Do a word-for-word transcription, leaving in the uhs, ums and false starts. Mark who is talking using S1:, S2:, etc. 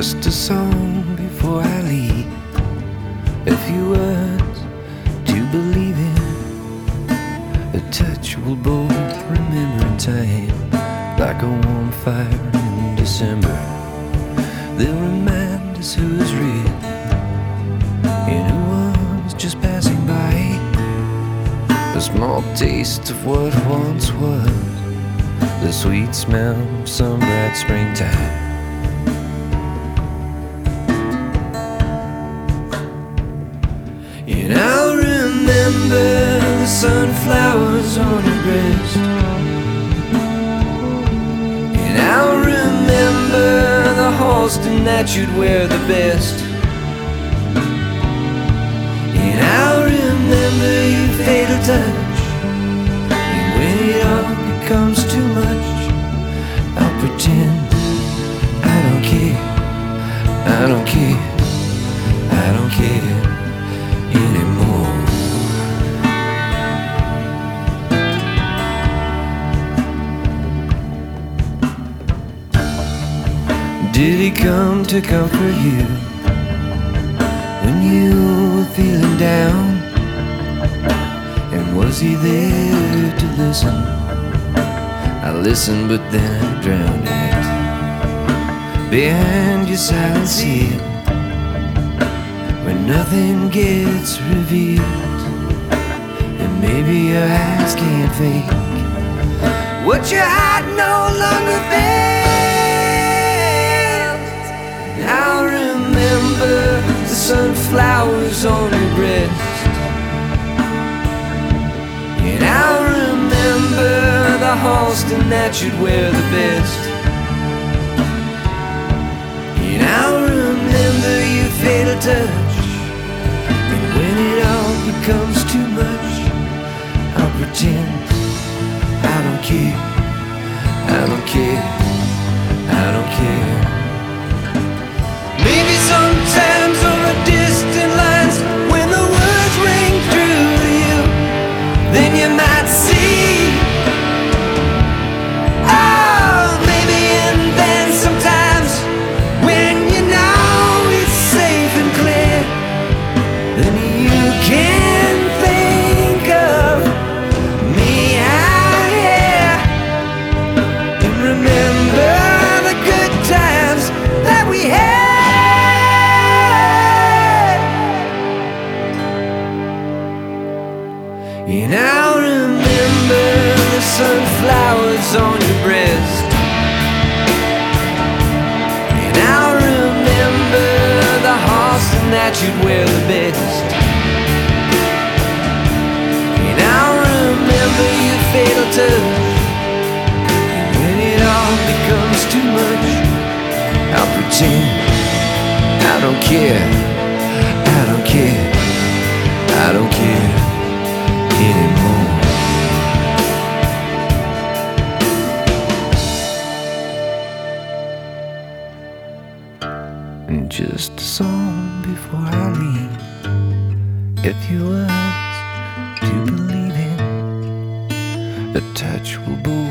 S1: just a song before I leave. A few words to believe in, a touch we'll both remember in time, like a warm fire in December. They'll remind us who is real and who was just passing by. A small taste of what once was, the sweet smell of some bright springtime. And I'll remember the sunflowers on your breast, and I'll remember the Halston that you'd wear the best, and I'll remember your fatal touch. And when it all becomes too much, I'll pretend I don't care, I don't care, I don't care anymore. Did he come to comfort you when you were feeling down? And was he there to listen? I listened, but then I drowned in it. Behind your silence here, when nothing gets revealed, and maybe your eyes can't fake what your heart no longer feels. I'll remember the sunflowers on your breast, and I'll remember the Halston that you'd wear the best, and I'll remember your fatal touch. And when it all becomes too much, I'll pretend I don't care, I don't care, I don't care. Maybe sometimes over distant lines, when the words ring true to you, then you might see. Oh, maybe and then sometimes, when you know it's safe and clear, then you can think of me out here and remember the good times that we had. And I'll remember the sunflowers on your breast, and I'll remember the Halston that you'd wear the best, and I'll remember your fatal touch. And when it all becomes too much, I'll pretend I don't care, I don't care, I don't care anymore. And just a song before I leave, a few words to believe in, a touch will both